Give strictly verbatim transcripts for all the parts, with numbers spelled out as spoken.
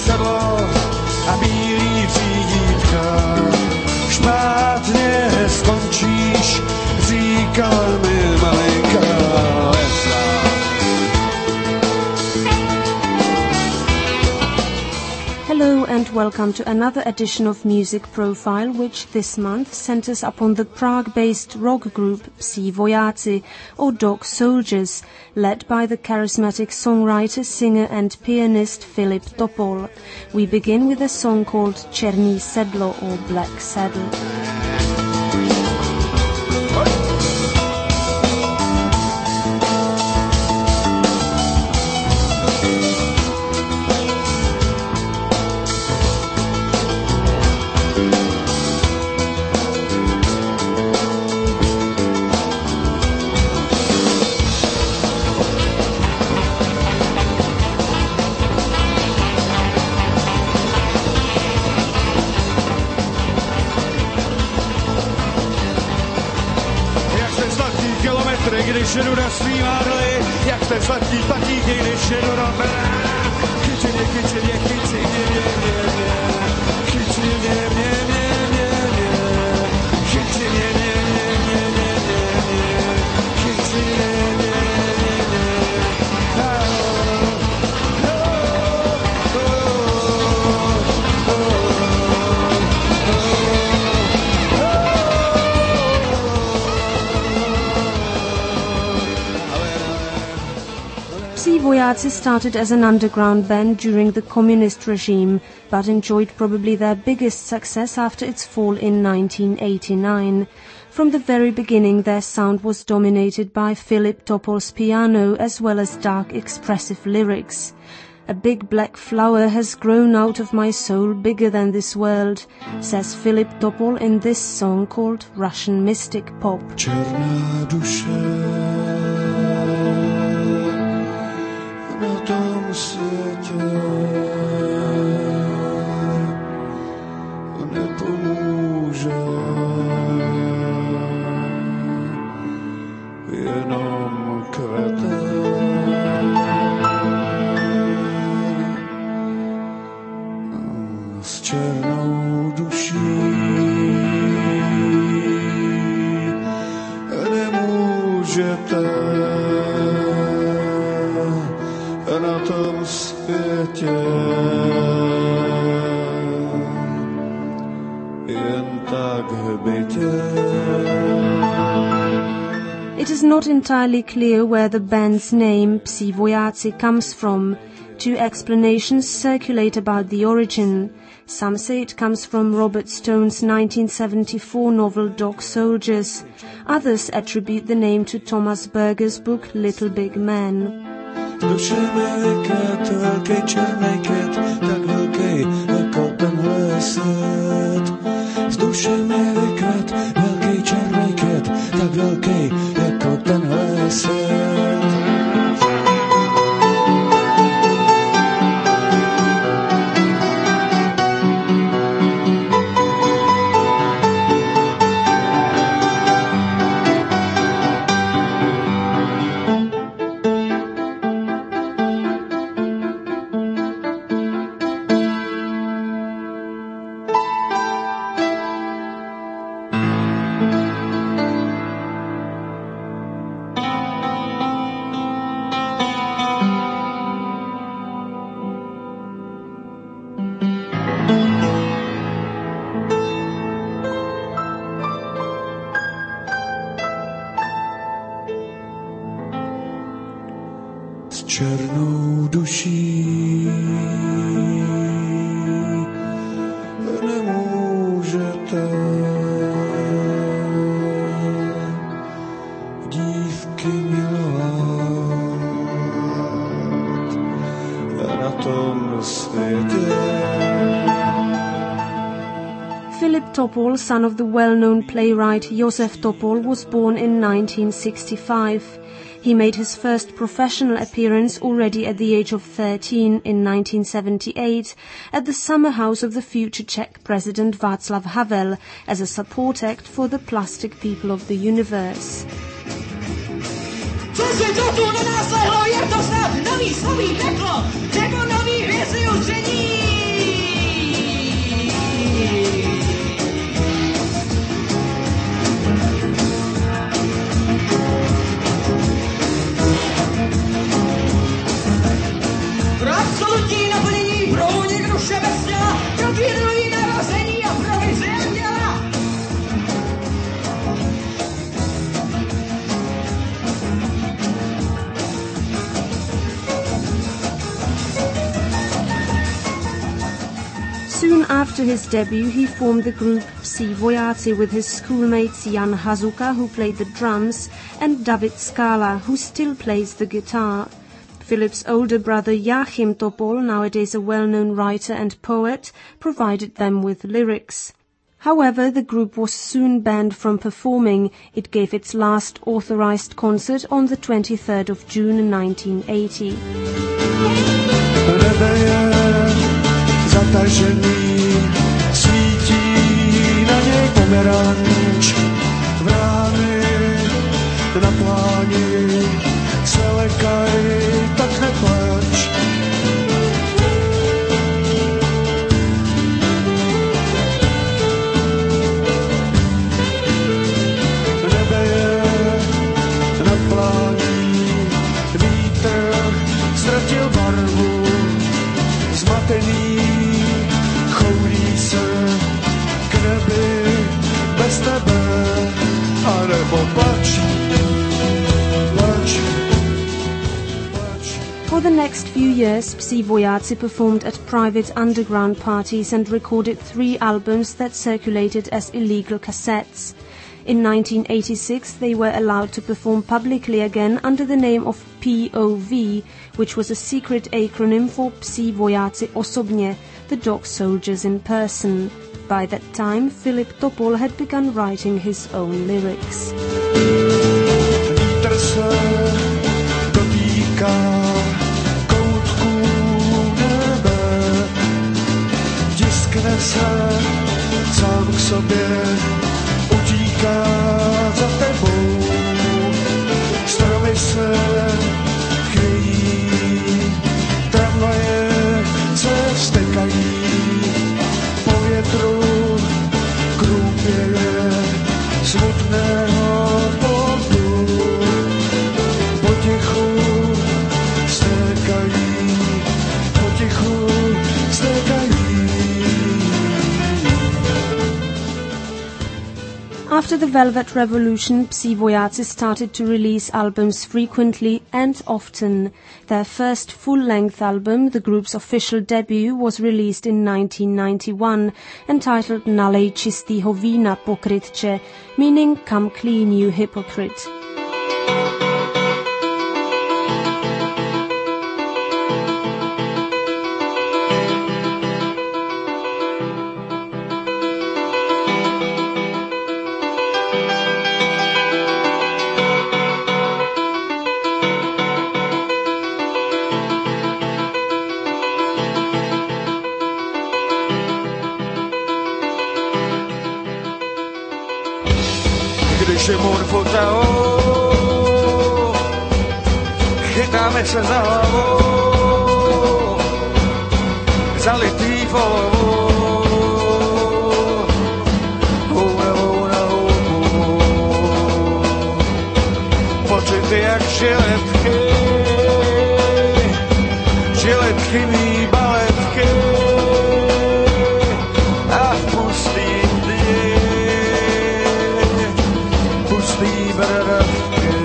sedlo a bílý řídítka. Špátně skončíš, říkala mi malinká Lesná. Hello and welcome to another edition of Music Profile, which this month centers upon the Prague-based rock group Psi Vojáci, or Dog Soldiers, led by the charismatic songwriter, singer and pianist Filip Topol. We begin with a song called Černý sedlo, or Black Saddle. Když jedu na svý mádly, jak ten sladký patíky, když jedu na mene. Chyči mě, chyči mě, chyči mě, mě, mě, mě. Chyči mě, mě, mě, mě, mě. Chyči mě, mě, mě, mě, mě, mě. Chyči mě, mě, mě, mě, mě. Psi Vojáci started as an underground band during the communist regime, but enjoyed probably their biggest success after its fall in nineteen eighty-nine. From the very beginning, their sound was dominated by Filip Topol's piano as well as dark, expressive lyrics. A big black flower has grown out of my soul bigger than this world, says Filip Topol in this song called Russian Mystic Pop. Černá duše na tom světě nepomůže, jenom kvete. S černou duší nemůžete na tom světě jen tak bytě. It is not entirely clear where the band's name Psi Vojáci comes from. Two explanations circulate about the origin. Some say it comes from Robert Stone's nineteen seventy-four novel Dog Soldiers. Others attribute the name to Thomas Berger's book Little Big Man. Duše mi ket, velký černý ket, tak velký jako tenhle svět. Z duše mi vykrát velký černý ket, tak velký jako tenhle svět. S černou duší nemůžete dívky milovat na tom světě. Filip Topol, son of the well-known playwright Josef Topol, was born in nineteen sixty-five. He made his first professional appearance already at the age of thirteen in nineteen seventy-eight at the summer house of the future Czech president Václav Havel as a support act for the plastic people of the universe. Co se to tu na nás lehlo, je to snad nový slový peklo, nebo nový hvězdy učení. Pro absolutní naplnění proudí duše vesměla, pro vědomí narození a pro vyzvěděla. Soon after his debut, he formed the group Psi Vojáci with his schoolmates Jan Hazuka, who played the drums, and David Skala, who still plays the guitar. Philip's older brother Joachim Topol, nowadays a well-known writer and poet, provided them with lyrics. However, the group was soon banned from performing. It gave its last authorized concert on the twenty-third of June nineteen eighty. Zatažený, svítí na něj pomeranč, vrány na pláni se lekaj, tak neplač. Nebe je na pláni, vítr ztratil barvu, zmatený choulí se k nebi bez tebe, anebo plač, plač, plač. For the next few years, Psi Vojáci performed at private underground parties and recorded three albums that circulated as illegal cassettes. In nineteen eighty-six, they were allowed to perform publicly again under the name of P O V, which was a secret acronym for Psi Vojáci osobně, the dog soldiers in person. By that time, Philip Topol had begun writing his own lyrics. Vítr se dotýká koutků nebe, tiskne se sám k sobě, utíká za tebou. Stromy se chvějí, tramvaje se vztekají, po větru krůpěje smutného podu. Potichu stékají, potichu stékají. After the Velvet Revolution, Psi Vojáci started to release albums frequently and often. Their first full-length album, the group's official debut, was released in nineteen ninety-one, entitled Nalej čistýho vína, pokrytče, meaning Come Clean, You Hypocrite. Když je můr fotao, chytáme se za hlavou, zalitý folovou, hůlevou na hůlku, pocity jak žiletky, žiletky mý baletky, a v pustým dni pustý bradavky.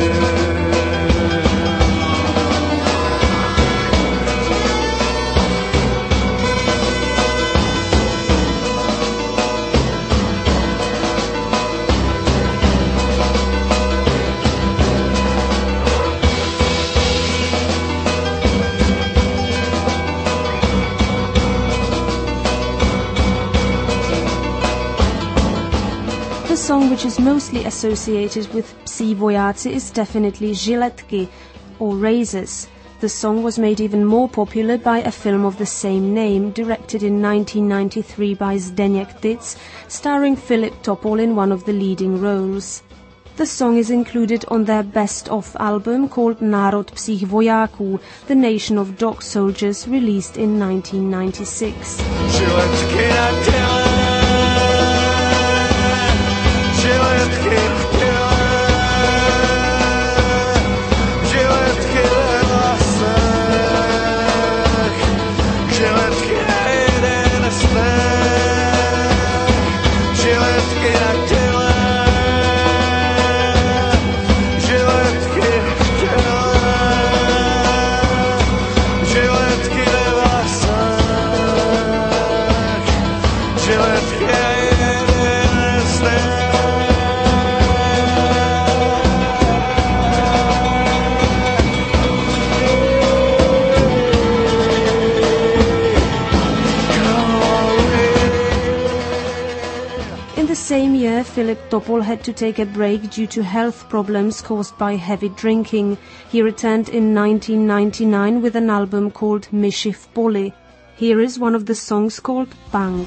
The song which is mostly associated with Psi Vojáci is definitely Žiletky, or Razors. The song was made even more popular by a film of the same name, directed in nineteen ninety-three by Zdeněk Tic, starring Philip Topol in one of the leading roles. The song is included on their best-of album called Národ psích vojáků, The Nation of Dog Soldiers, released in nineteen ninety-six. Žiletky na těle singer Philip Topol had to take a break due to health problems caused by heavy drinking. He returned in nineteen ninety-nine with an album called Myšiv Poli. Here is one of the songs called Bank.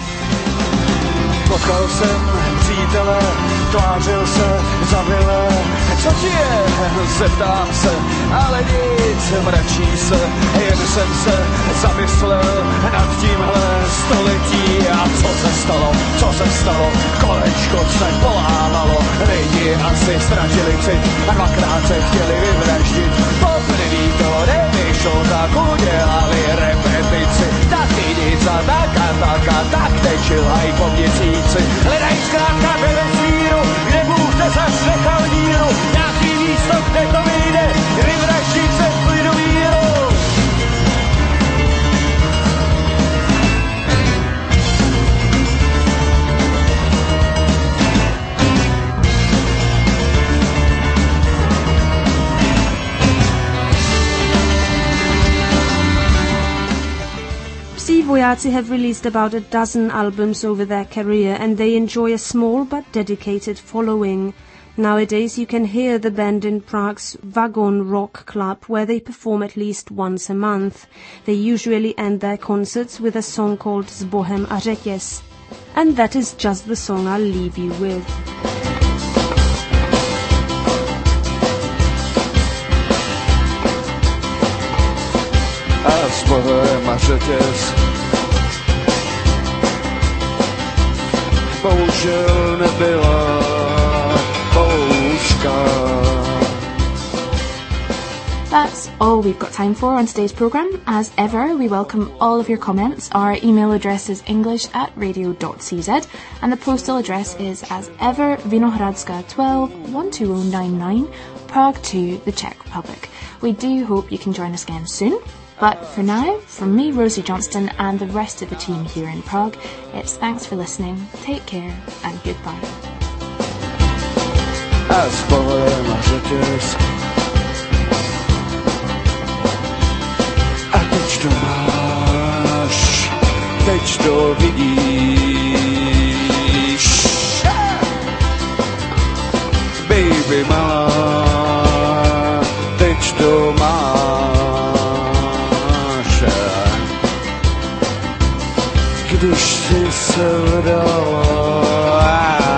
Potkal jsem přítele, tvářil se zavile. Co ti je? Zeptám se, ale nic, mračí se. Jen jsem se zamyslel nad tímhle století. A co se stalo, co se stalo? Kolečko se polávalo. Lidi asi ztratili cit a dvakrát se chtěli vyvraždit. Poprvý to nevyšlo, tak udělali repetici. Taky nic a tak a tak a tak tečil aj po měsíci. Hledaj zkrátka ve svíru, kde Bůh te zašlechal díru. Nějaký místo, kde to vyjde, vyvraždit se v klidu víru. Psí vojáci have released about a dozen albums over their career, and they enjoy a small but dedicated following. Nowadays you can hear the band in Prague's Vagon Rock Club, where they perform at least once a month. They usually end their concerts with a song called S Bohem a řetěz. And that is just the song I'll leave you with. A s Bohem a řetěz bohužel nebyla pouška. That's all we've got time for on today's programme. As ever, we welcome all of your comments. Our email address is english at radio dot c z and the postal address is, as ever, Vinohradska twelve, one two oh nine nine, Prague two, the Czech Republic. We do hope you can join us again soon. But for now, from me, Rosie Johnston, and the rest of the team here in Prague, it's thanks for listening, take care, and goodbye. A s Bohem a řetěz a teď to máš, teď to vidíš. Baby malá, teď to máš. Když jsi se vdala,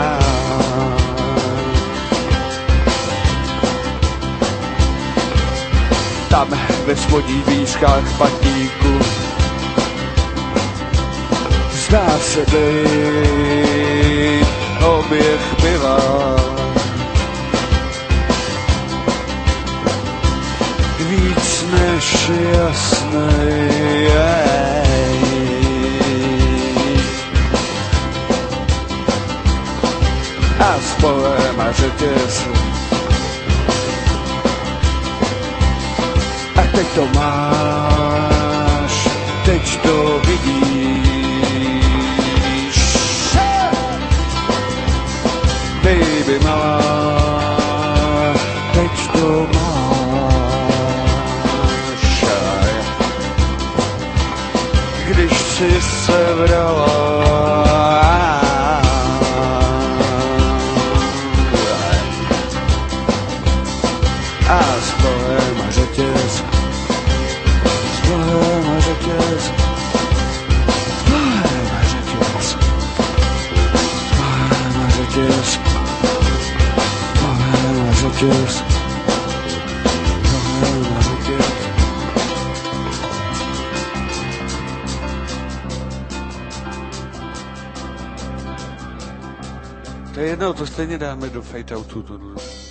tam ve spodních výškách patníku zdá se být oběh piva. Víc než jasnej, a s Bohem a řetěz. A teď to máš, teď to vidíš. Baby malá, teď to máš. Když jsi se vrala, a s Bohem a řetěz, s Bohem a řetěz, s Bohem a řetěz, s Bohem a řetěz, s Bohem a řetěz, s Bohem a řetěz. To je jedno, to stejně dáme do fade outu.